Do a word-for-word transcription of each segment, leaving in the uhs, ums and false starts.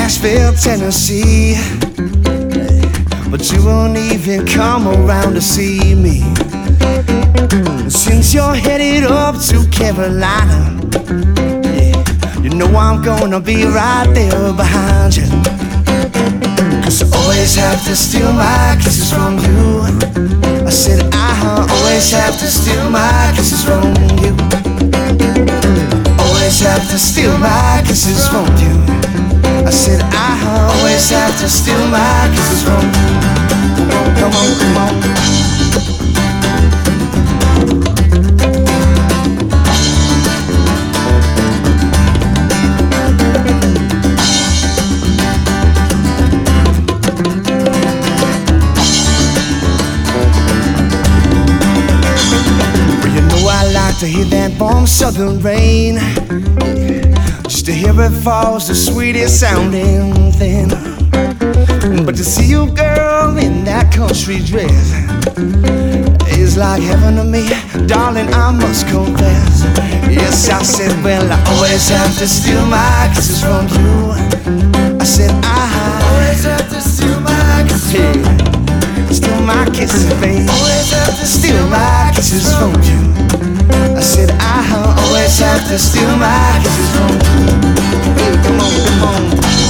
Nashville, Tennessee, but you won't even come around to see me. Since you're headed up to Carolina, yeah, you know I'm gonna be right there behind you. Cause I always have to steal my kisses from you. I said I always have to steal my kisses from you. Always have to steal my kisses from you. I said I always have to steal my kisses from you. Come on, come on. Well, you know I like to hear that warm southern rain. Just to hear it fall's the sweetest sounding thing. But to see you, girl, in that country dress is like heaven to me, darling, I must confess. Yes, I said, well, I always have to steal my kisses from you. I said, I always have to steal my kisses from you. Steal my kisses, babe. Always have to steal my kisses from you. I said, I always have to steal my kisses from you. Hey, come on, come on.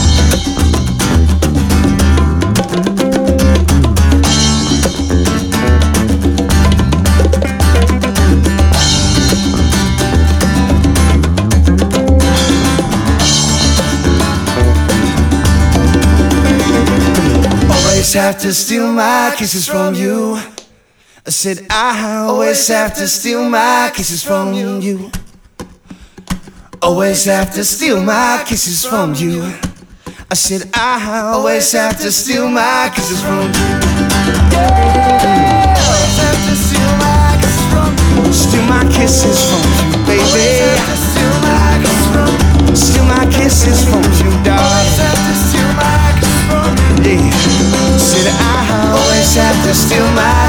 Always have to steal my kisses from you. I said I always have to steal my kisses from you. Always have to steal my kisses from you. I said I always have to steal my kisses from you. Yeah. Always have to steal my kisses from you. Steal my kisses from you, baby. Always have to steal my kisses from you. Steal my kisses from you, darling. Always have to steal my kisses from you. Yeah. Said I always have to steal my